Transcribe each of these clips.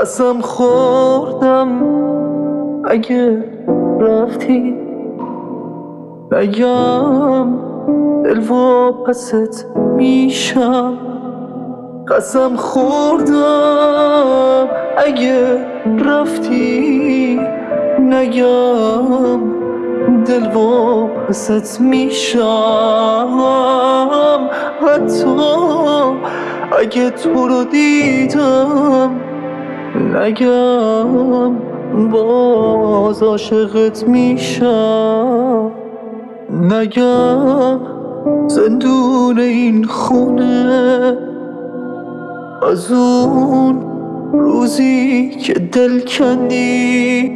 قسم خوردم اگه رفتی نگم دل واپست میشم. قسم خوردم اگه رفتی نگم دل واپست میشم. حتی اگه تو رو دیدم نگم باز عاشقت میشم. نگم زندون این خونه از اون روزی که دل کندی.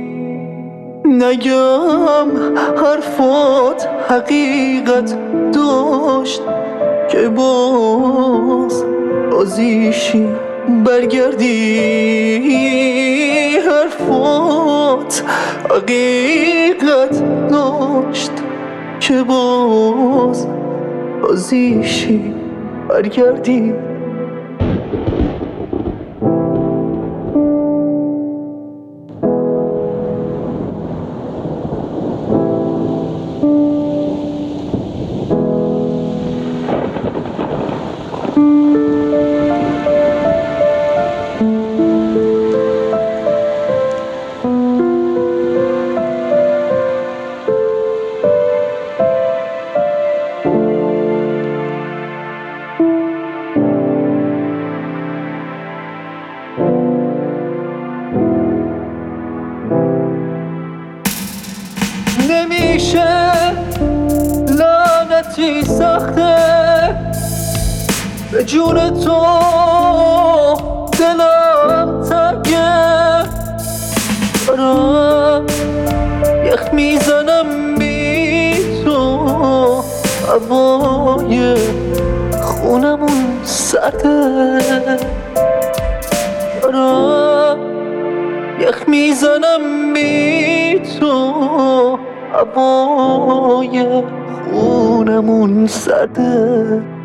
نگم حرفات حقیقت داشت که باز بازیشی برگردی. حرفات حقیقت داشت که باز بازیشی برگردی. نمیشه لعنتی سخته به جون تو دلم تنگه. دارم یخ میزنم بی تو هوای خونمون سرده. دارم یخ میزنم بی تو هوای خونمون سرده.